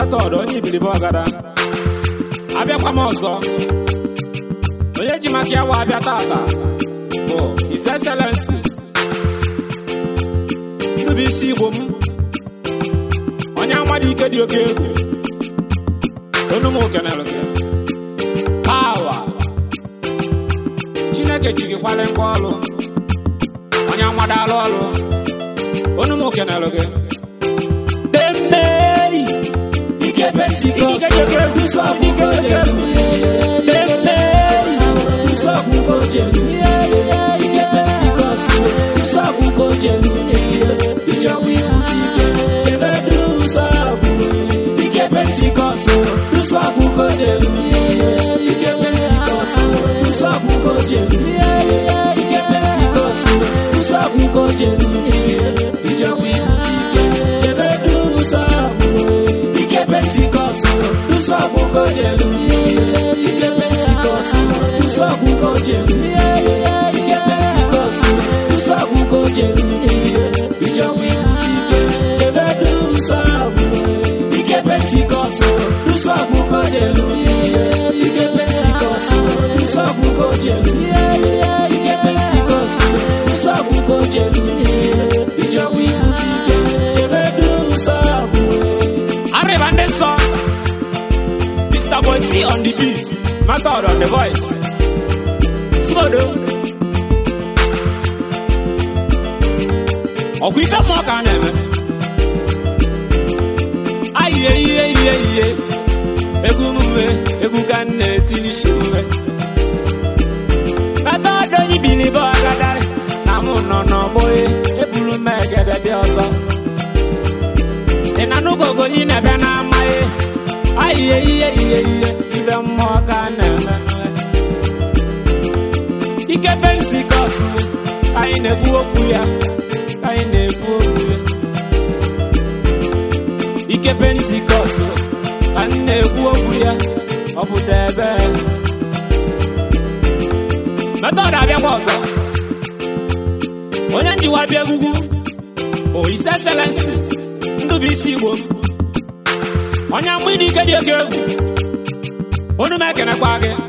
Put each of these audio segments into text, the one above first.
method onye ibilibe ọgada abịakwa m ọzọ onye ji maka ya wa abịa tata bụ His Excellency Ndubuisi Igbo m onye amadi ike dị oke egwu onu m okenere gị power Chineke ji gị kwale ngwa ọrụ onye amadi alụ ọrụ onu m okenere gị Demei ike Pentikọst ike Pentikọst nsọpụgo jelu ịchọwa ibute ike chebedu nsọpụ ike Pentikọst nsọpụgo jelu ike Pentikọst nsọpụgo jelu ike Pentikọst nsọpụgo jelu ịchọwa ibute ike chebedu nsọpụ ike Pentikọst nsọpụgo jelu ike Pentikọst nsọpụgo jelu ike Pentikọst nsọpụgo jelu ịchọwa ibute ike chebedu nsọpụ ike Pentikọst nsọpụgo jelu ike Pentikọst nsọpụgo jelu ike Pentikọst nsọpụgo jelu ịchọwa ibute ike chebedu nsọpụ arriba ndị nsọ Mr. Boy T on the beat Method on the voice Smodo ọkwa ife mmụọ ka a na-eme ayiye egwu muwe egwu ka m na-etili shi muwe Method onye ibilibe ọgada na mụ nọ n'ọgbọ ebulu m egede bịa ọzọ ị na n'ugogo onye na-abịa n'amaghị ayiye ife mmụọ ka a na-eme ike Pentikọst anyị na-ekwu okwu ya ike Pentikọst ka m na-ekwu okwu ya ọ bụ debe Method abịakwa ọzọ onye njiwa bịa egwugwu bụ His Excellency Ndubuisi Igbo m onye mgbidi ike dị oke egwu onu m ekenekwa gị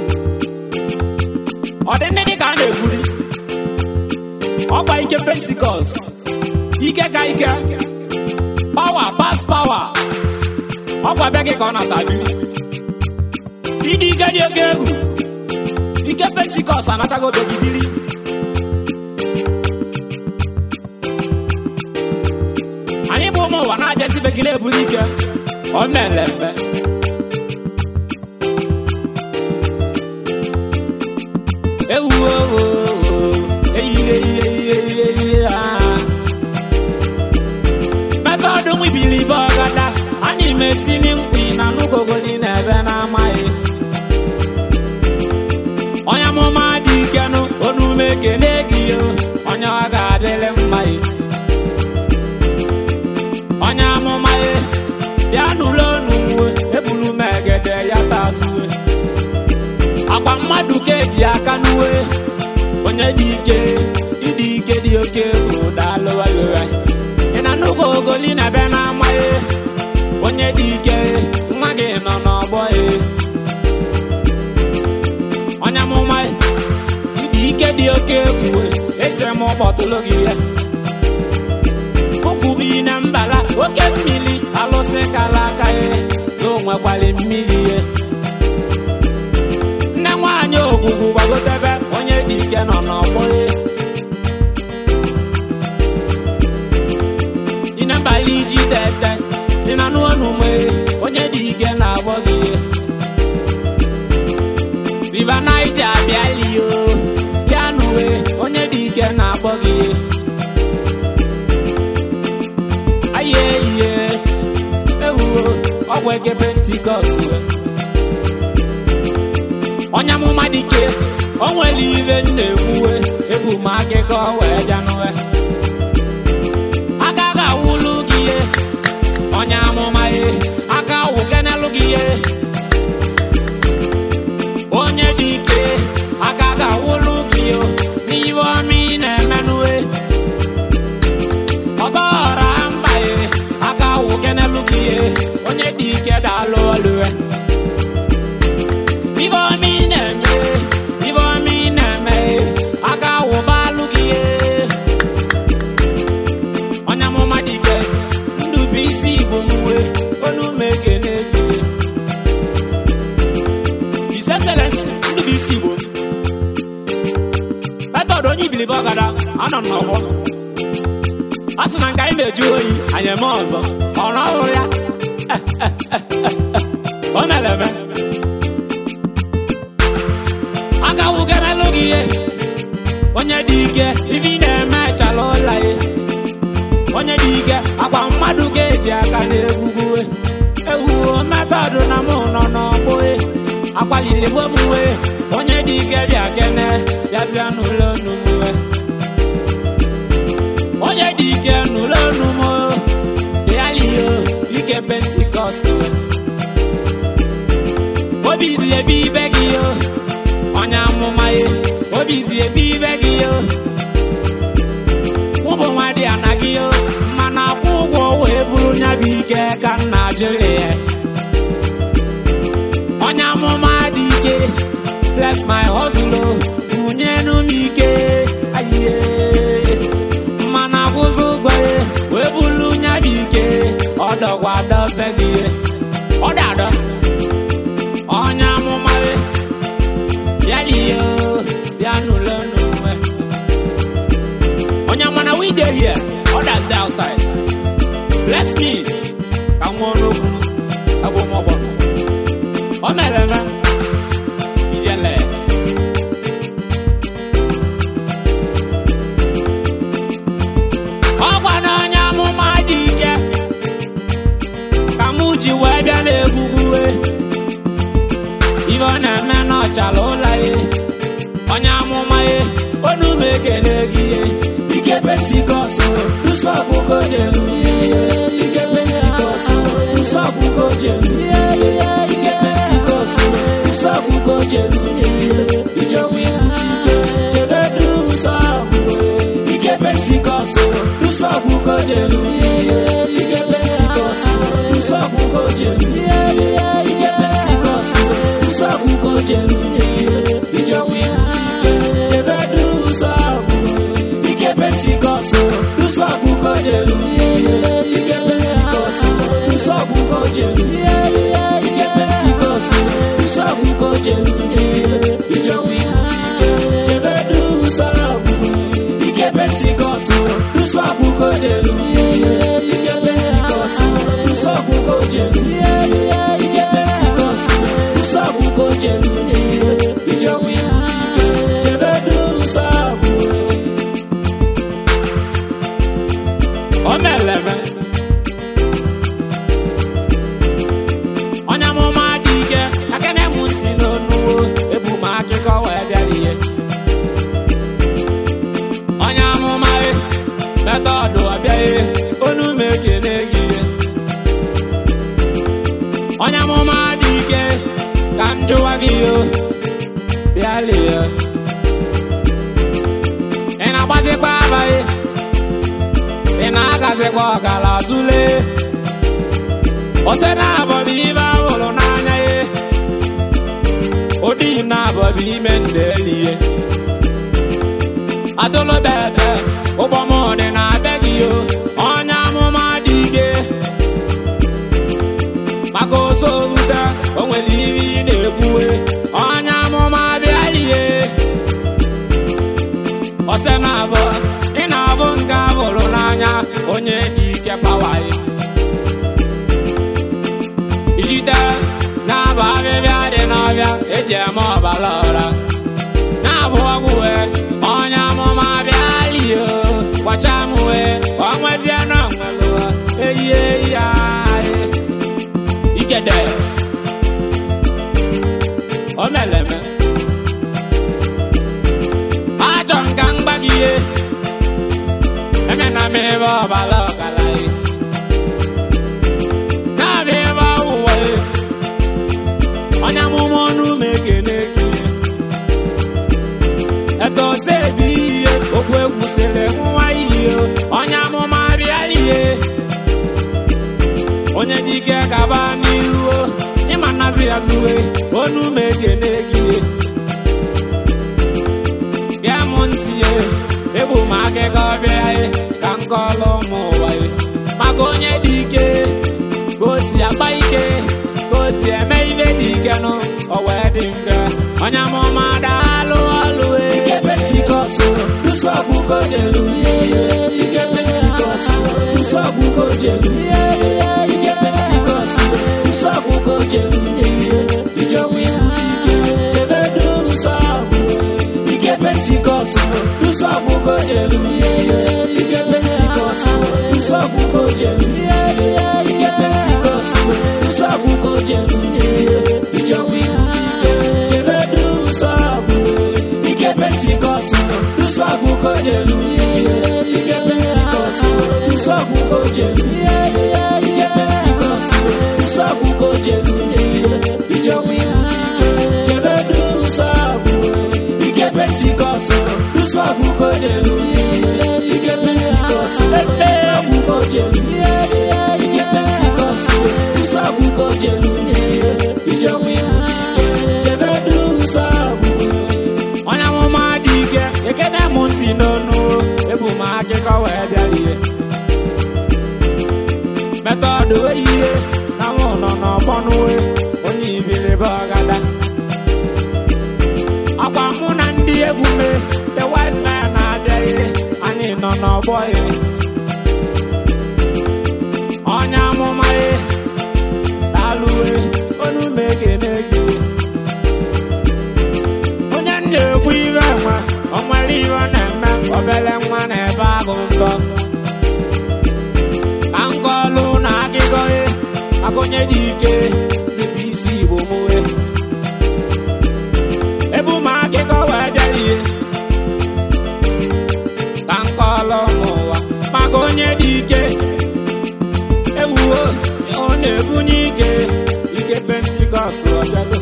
ọ dị ndị dị ka a na-ekwuri ọkwa ike Pentikọst ike ka ike power pass power ọkwa bịa gị ka ọ na-atabili ịdị ike dị oke egwu ike Pentikọst anatago be gị bili anyị bụ ụmụ ụwa na-abịazibe gị na-ebuli ike o mere eme ewuwo eyiye Method nwa ibilibe ọgada anyị metini mkpi na n'ugogoli na-ebe na-amaghị onye amụma dị ike nụ onume ekene gị onye ọ ga-adịrị mma onye amụma bịa n'ụlọ onumwe ebulu m egede ya tazuwe agba mmadụ ka eji aka n'uwe onye dị ike ịdị ike dị oke egwu daalụwalụwe ị na n'ugogoli na-abịa n'amaghị onye dị ike nwa gị nọ n'ọgbọ onye amụma ịdị ike dị oke egwu ese m kpọtụlụ gị ya ukwubi na mbala oke mmiri alụsị kala aka na onwekwali mmiri nne nwaanyị ogwugwu gbagotebe onye dị ike nọ n'ọgbọ ị na mbala iji tete ị na n'ọnụme onye dị ike na-agbọ gị River Niger abịalio bịa n'uwe onye dị ike na-agbọ gị ayiye ewuwo ọgwụ eke Pentikọst onye amụma dike o nwere ive na-ekwuwe ebu m akịkọ wee bịa n'uwe aka ga-awụlụ gị onye amụma aka awụ kenelụ gị onye dị ike aka ga-awụlụ gị n'ihe ọma ị na-emenụwe ọtọọra mba aka awụ kenelụ gị onye dị Ivomi neme aka wubalu giye Onyamoma dike ndubisi ibomuwe onu mekene giye His Excellency ndubisi ibo Method onye ibilibe ọgada anọ n'ọgbọ Asị na nka imeju oyi anyeme ọzọ ọrụ ọrụ ya ọ na-eleme aka wugere lụgị ihe onye dị ike ivi na-eme chala ụla ya onye dị ike akwa mmadụ ga-eji aka na-egwugwe ewuo Method na mụ nọ n'ọgbọ akwalili gbomuwe onye dị ike bịa kene bịazịa n'ụlọ onumuwe onye dị ike n'ụlọ onumo bịaliyo ike Pentikọst obizi ebe ibe gị yo onye amụma ye obizi ebe ibe gị yo ụbụ nwa dị ana gị yo mana akwụ ụgwọ wee bụrụ nya bụ ike ka nna jụrụ ya onye amụma dị ike bless my hustle unyenu m ike ayiye mana akwụsị ụgwọ ya wee bụrụ nya bụ ike ọdọgwa dọbe gị ọ dadọ onye amụma ya liyo bịa n'ụlọ n'onwe onye amana we dey here others dey outside bless me ka nwa ọnụokwu abụ m ọgbọ ọ na-eleme ijele ọgwa na onye amụma dị ike ka mụ ji wee bịa na-egwugwe ibe ọ na-eme n'ọchala ụla ya onye amụma ya onu m ekene gị ike Pentikọst nsọpụgo jelu ike Pentikọst nsọpụgo jelu ike Pentikọst nsọpụgo jelu ijewe ibuzi ike chebedu nsọpụ ike Pentikọst nsọpụgo jelu ike Pentikọst nsọpụgo jelu ike Pentikọst nsọpụgo jelu ijewe ibuzi ike chebedu nsọpụ ike Pentikọst nsọpụgo jelu ike Pentikọst nsọpụgo jelu ike Pentikọst nsọpụgo jelu ijewe ibuzi ike chebedu nsọpụ ike Pentikọst nsọpụgo jelu ike Pentikọst nsọpụgo jelu ike Pentikọst nsọpụgo jelu ijewe ibuzi ike chebedu nsọpụ o meleme onye amụma dị ike akene m ntị n'onuwo ebu m akụkọ wee bịara ihe onye amụma Method ọbịaghị onu m ekene gị ihe onye amụma dị ike ka m jụwa gị yo bịala ihe ị na-agbazikwa abaghị ị na-agazikwa ọgala tụle ose na-abọbụ ibe ahụrụ n'anya ya odi na-abọbụ ime ndeli ya atụlụbete ụgbọmọdị na-abịa gị yo onye amụma dị ike maka oso ute o nwere iri ị na-ekwuwe onye amụma bịalie ose na-abọ ị na-abụ nke abụrụ n'anya onye dị ike pawaye ijite na-abụ abịbịa dị n'ọbịa eji eme ọbara ọra na-abụ ọgwụwe onye amụma bịalie gwacha m wee ọ nwezie na nwelụwa eyiye ya ikede o meleme achọ nka mgbagiye emena m ebe ọbala ọgala na-abịa ebe awụwa onye amụma ọnụ m ekene gị etose ebi ihe okwu egwusịrị nwa ihe onye amụma bịalie onye dike gaba n'ihu ịma nazi ya n'azụ onu m ekene gị bịa m ntị egbu m akịka ọbịa ka m kọọrọ ụmụ ụwa maka onye dị ike ka o si agba ike ka o si eme ibe dị ike nụ o wee dị mfe onye amụma daalụ ọlụ ike Pentikọst nsọgbugo jelu ike Pentikọst nsọgbugo jelu ike Pentikọst nsọgbugo jelu ijewe ibute ike chebedu nsọgbu ike Pentikọst nsọgbugo jelu ike Pentikọst nsọgbugo jelu ike Pentikọst nsọgbugo jelu ijewe ibute ike chebedu nsọgbu ike Pentikọst nsọgbugo jelu ike Pentikọst nsọgbugo jelu ike Pentikọst nsọgbugo jelu ijewe ibute ike chebedu nsọgbu ike Pentikọst nsọgbugo jelu ike Pentikọst nsọgbugo jelu ike Pentikọst nsọgbugo jelu ijewe ibute ike chebedu nsọgbu onye amụma dị ike ekene m ntị n'onu ebu m akịkọ wee bịalie metọdụ ihe na mụ nọ n'ọgbọ n'uwe onye ibilibe ọgada akwa mụ na ndị egwu me the wise man na-abịaghị anyị nọ n'ọgbọ onye amụma daalụwe onu m ekene gị onye na-ekwu iwe nwa o nwere iwe na-eme obere nwa na-ebe agụ mbọ ka nkọlụ na akịkọ akụnye dị ike n'ebe isi Igbo mụwe ebu m akịkọ wee bịalie ka nkọlụ ụmụụwa maka onye dị ike ewuo ọ na-ebunye ike ike Pentikọst ọbịago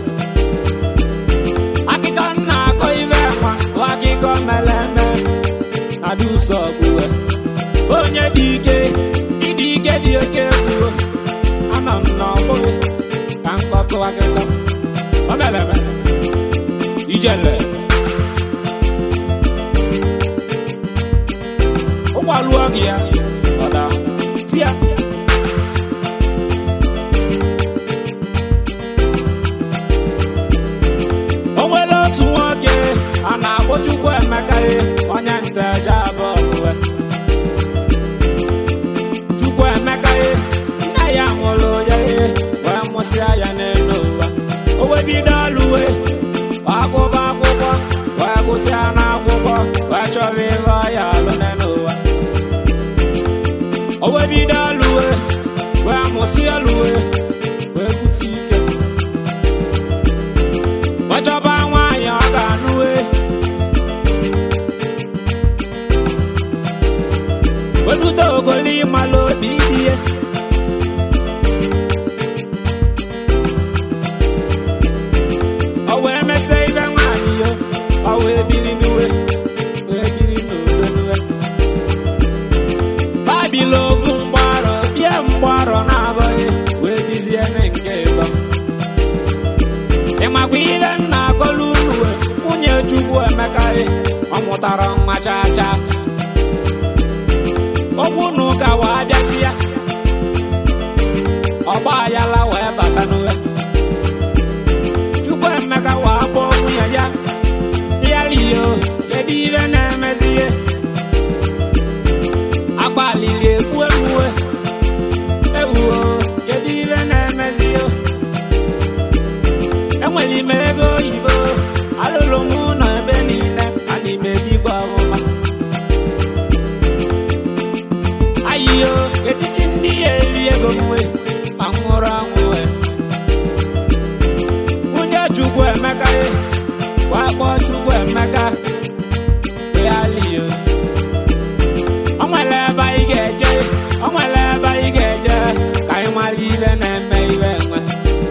akịkọ na-akọ ibe nwa bụ akịkọ mere eme na dusọgbuwe onye dị ike ịdị ike dị oke egwu anọ m n'ọgbọ ka nkọtụ akịkọ o mere eme ijele ụgbalụọ gị ya ọda tia o nwere otu nwoke a na-akpọ Chukwuemeka onye nteje abụọ Chukwuemeka nna ya mụrụ ya wee mụsịa ya n'elu ụwa o wee bido ọlụwe agụba akwụkwọ wee gụsịa n'akwụkwọ wee chọrọ ịlụ ya alụ n'elu ụwa o wee bido ọlụwe wee mụsịa ọlụwe wee bute ike wee chọba nwaanyị ọ ga-anụwe wedute ogoli ịmalụ obi dị ya o wee mesịa ibe nwaanyị yo o wee biri n'uwe wee biri n'udo n'uwe babilo ovu mgbarọ bie mgbarọ na-abụghị wee bizie nke ịtọ ịmakwa ibe nna akọlụ unuwe nwunye Chukwuemeka ọ mụtara nwa chacha okwu n'ụka wee bịazi ya ọgba ayala wee bata n'uwe Chukwuemeka wee kpọọ nwunye ya yaliyo kedu ibe na-emezi ihe agbalili ekwu emuwe ewuo kedu ibe na-emezi ihe enwere ime ego oyibo alụlụ m ụlọ ebe niile ana ime bigwa ọmụma ayiyo kedizi ndị ya eri ego mwe ma nwụrụ anwụ nwunye Chukwuemeka wakpọ Chukwuemeka yaliyo o nwere ebe anyị ga-eje o nwere ebe anyị ga-eje ka anyị mara ibe na-eme ibe nwe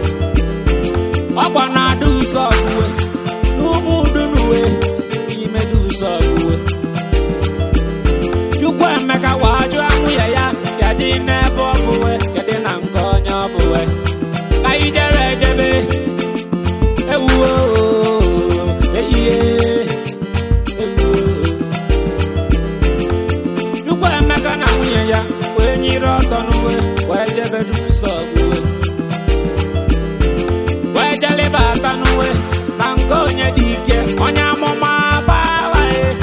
ọgba na-adụ usọgbuwe n'ụmụ udunuwe n'ime dị usọgbuwe Chukwuemeka wee jụọ nwunye ya kedu n'ebe ọ bụwe kedu na nke onye ọ bụwe ka anyị jebe ejebe nsogbu wee jelibata n'uwe na nke onye dị ike onye amụma bawa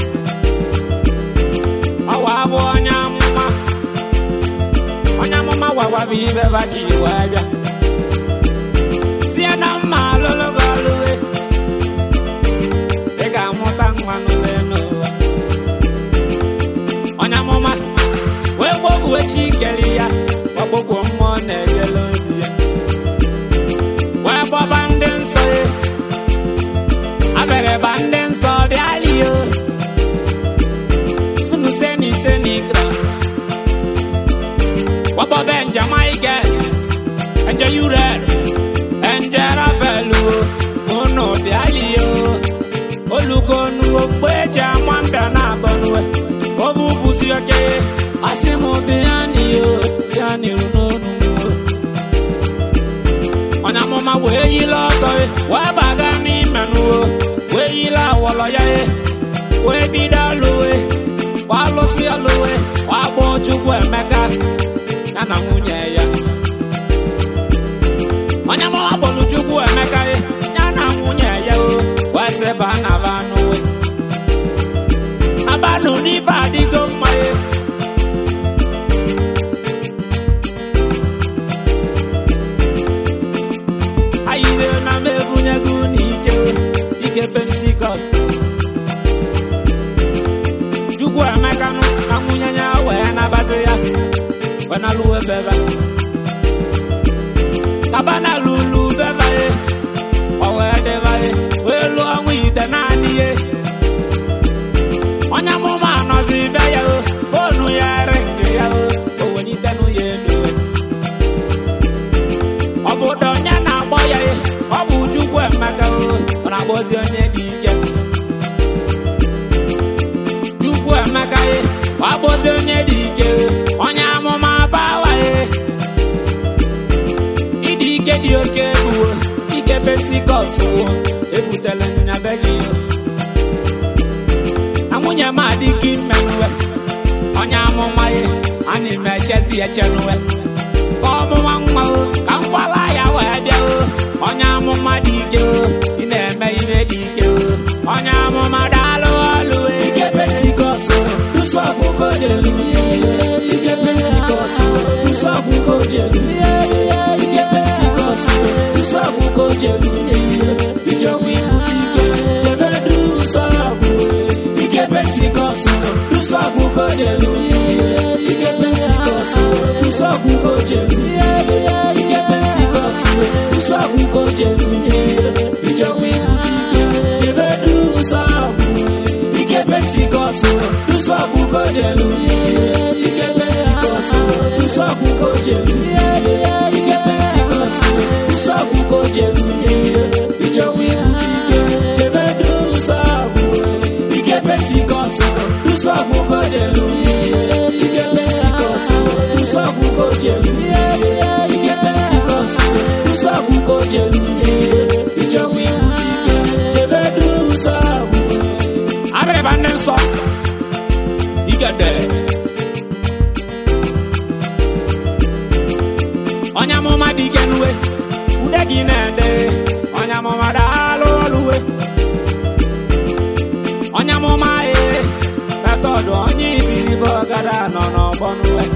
ọwa bụ onye amụma gwagwabụ ibe baji wee bịa sie na mma alụlụ gị ọlụwe ị ga-amụta nwa n'ụlọ n'ụwa onye amụma wee gbogwe chi kere ya ọgbogwo mmụọ na-ejele ozi ya wee gbọba ndị nsọ ya abịarịba ndị nsọ bịalie sunu senigra gbọbọbe nje Michael nje Uriel nje Rafaelu unu bịalie olugonuo mgbe eji ama mbịa na-abọnuwe obu busi oke asị m bịa n'iru n'onu onye amụma wee yile ọtọ wee baga n'ime n'uwo wee yile awọlọ ya wee bido alụwe wee alụsị alụwe wee gbaa Chukwu Emeka ya na nwunye ya onye amụma gbọlụ Chukwu Emeka ya na nwunye ya wee sị baa na ba n'uwe abanụ n'ife adịgo mma ayize na m ebunyego n'ike Pentikọst Chukwu Emeka na nwunye ya wee nabata ya wee nalụwe bebe kaba na lulu bebe o wee deba wee lụọ ọnwụ ite naanị onye amụma anọzi be ya fonu ya ringi ya o wenyitenụ ya elu ọ bụ ụda onye na-akpọ ya ọ bụ Chukwu Emeka ọ na-akpọzi onye dị ike Chukwu Emeka ọ akpọzi onye dị ike onye amụma bawa ịdị ike dị oke egwu ike Pentikọst ebutele nyabe gị nwunye m adịghị mmenụwe onye amụma ana m echezi echenuwe ka ọmụma nwa ka ngwala ya wee bịa onye amụma dị ike ị na-eme ihe dị ike onye amụma daalụ ọlụ ike Pentikọst nsọ ọgwụgo jelu ike Pentikọst nsọ ọgwụgo jelu ike Pentikọst nsọ ọgwụgo jelu ijewe ibute ike jebedu nsọ ọgwụ ike Pentikọst nsọ ọgwụgo jelu ike Pentikọst nsọ ọgwụgo jelu ike Pentikọst nsọ ọgwụgo jelu ijewe ibute ike jebedu nsọ ọgwụ ike Pentikọst nsọ ọgwụgo jelu ike Pentikọst nsọ ọgwụgo jelu ike Pentikọst nsọ ọgwụgo jelu ijewe ibute ike jebedu nsọ ọgwụ ike Pentikọst nsọ ọgwụgo jelu ike Pentikọst nsọ ọgwụgo jelu ike Pentikọst nsọ ọgwụgo jelu ijewe ibute ike jebedu nsọ ọgwụ abịrịba ndị nsọ igede onye amụma dị ike n'uwe ude gị na-ede onye amụma daalụ ọlụwe onye amụma metọdụ onye ibiribe ọgada nọ n'ọgbọ n'uwe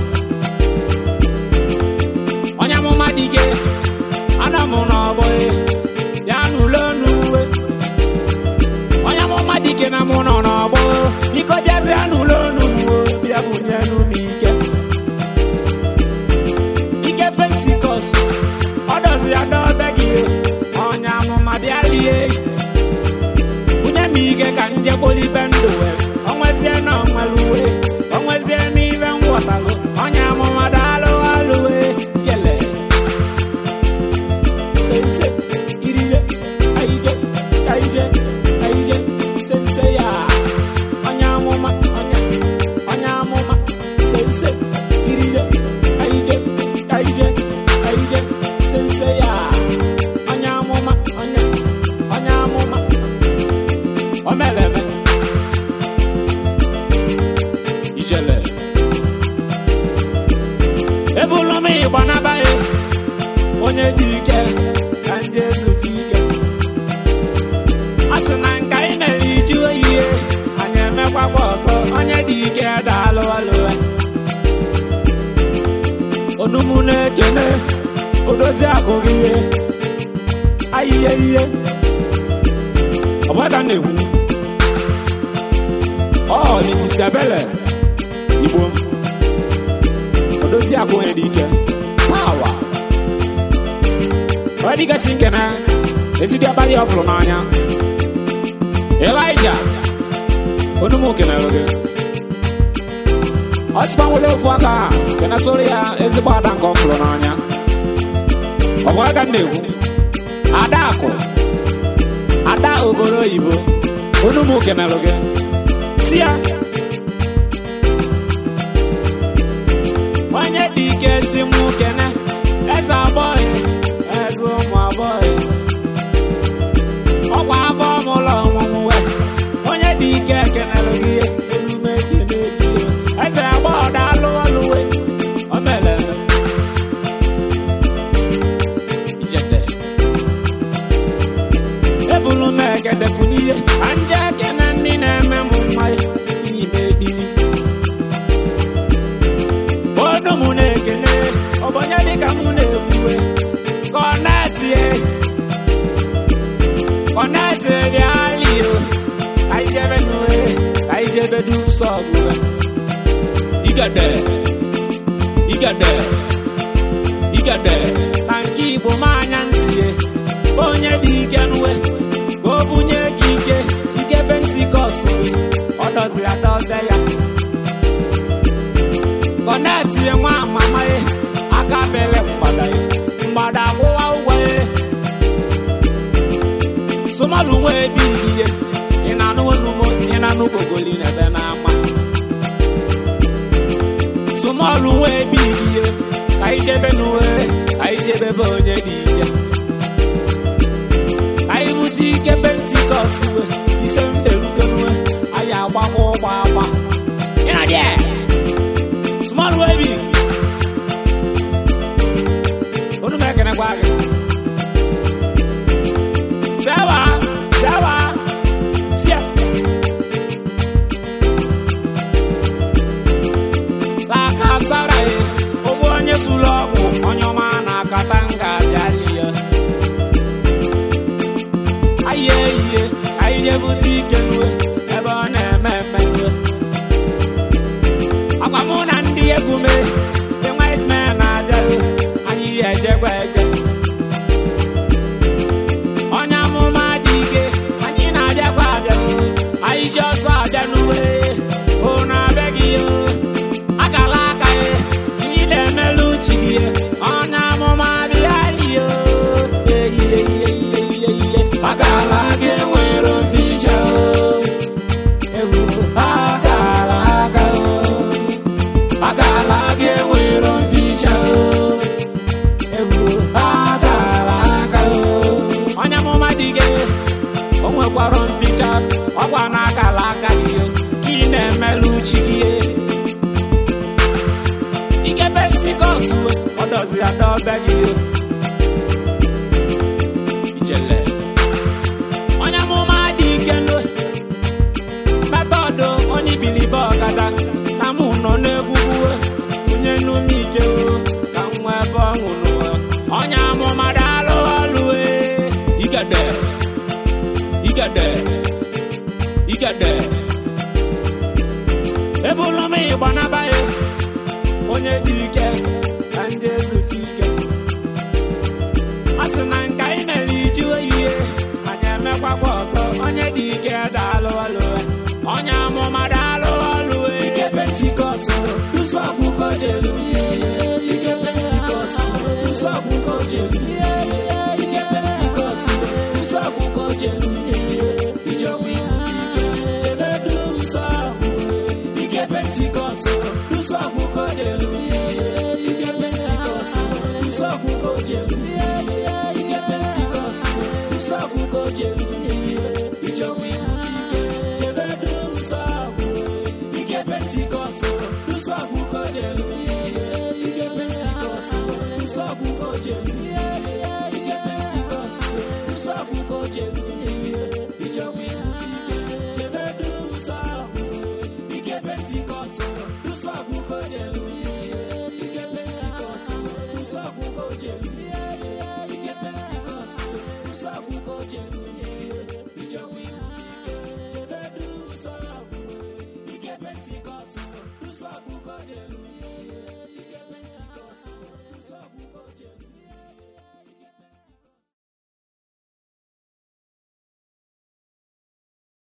onye amụma dị ike ana m n'ọgbọ ya n'ụlọ n'uwe onye amụma dị ike na mụ nọ n'ọgbọ biko bịazie n'ụlọ n'ugbo bịa bunye n'ume ike Pentikọst ọ dọzi ya dobe gị onye amụma bịa lie bunye m ike ka njekpolibe ndụ o nwezie na onwere uwe o nwezie n'ibe nghọtalụ onye amụma daalụ alụwe jele sense iriye aije sense ya onye amụma sense iriye aije sense ya onye amụma omeleme asị na nka ị mere iju ihe anyị emekwakwa ọzọ onye dị ike daalụ alụwe onumu na-ekene odozi akụ gị ihe ahịhịa ihe ọbụla na-ekwu n'isisi abele igbo m odozi akụ onye dị ike pawa ọ dịgasị nkene ezidi abalị ọfụrụ n'anya Elijah onumu kenere gị ọ sịkwa nwere ofu aka kenetụrụ ya ezigbo ada nke ọfụrụ n'anya ọ bụ aka na-ekwu Adakụ ada obodo oyibo onumu kenere gị si ya onye dị ike si mụ kene eze agbọghị eze ụmụ agbọghị ọkwa afọ ọmụlọ ọmụmụ we onye dị ike kenere gị enume ekene gị eze agbọghọ daalụ ọlụwe o mere ijede ebulu m egedekwu n'ihe anje ekene ndị na-eme m mma iyi m ebili onumu na-ekene ọbọnye dịka mụ na-ekwuwe kọneti bịalio kaijebe nue kaijebe du sọgụwe igede na nke igbo m anya ntie onye dị ike nue ka o bunye gị ike pentikọst ọ dọzi adọbe ya kọneti nwa amama aka bele mgbada akwụwa ụgwọ somalu nwa ebighị ihe ị na-anụ gogoli n'ebe na-ama somalu nwa ebighị ihe ka ijebe n'uwe ka ijebe be onye dị ike anyị bute ike pentikọst we ise mferugo n'uwe anyị agbakwa ụgbọ agba ị na dị somalu nwa ebighị onu m ekenekwa gị Sewa tia la kasara owo onye sụlụ ọgwụ onye ọma na-akata nga bịalie aye anyị jebute ike n'uwe ebe ọ na-eme mmenue akwa mụ na ndị egwu me the wise men na-abịa anyị ejekwa eje onye amụma dị ike anyị na-abịakwa abịa anyị ji ọsọ abịa n'uwe ụnụ abịaghị akala aka ka ị na-emelụ chi gị onye amụma bịalie akala aka enwere mficha akala aka enwere mficha onye amụma dị gị o nwekwara mficha ọkwa n'akala aka gị ka ị na-emelụ chi gị ike pentikọst ọ dọzi adọbe gị ijele onye amụma dị ike metọdụ onye ibilibe ọkada na mụ nọ n'egwugwu onye n'ume ike ka nwa ebe ọṅụ n'ụwa onye amụma daalụ ọlụ igede ebulu m ịgba n'abaghị onye dị ike ka nje zute ike asị na nka ị mere iju ihe anyị emekwakwa ọzọ onye dị ike daalụ ọlụ onye amụma daalụ ọlụ ike pentikọst dusu akwụkwọ jelu ike pentikọst dusu akwụkwọ jelu ike pentikọst dusu akwụkwọ jelu ichọkwa ibute ike jebe dusu akwụkwọ ike pentikọst dusu akwụkwọ jelu ike pentikọst dusu akwụkwọ jelu ike pentikọst dusu akwụkwọ jelu ichọkwa ibute ike jebe dusu akwụkwọ ike pentikọst dusu akwụkwọ jelu ike pentikọst dusu akwụkwọ jelu ike pentikọst dusu akwụkwọ jelu Usogu go jelu, ike Pentecost. Usogu go jelu, ike Pentecost. Usogu go jelu, ijo wi mutike. Jebedu usogu, ike Pentecost. Usogu go jelu, ike Pentecost. Usogu go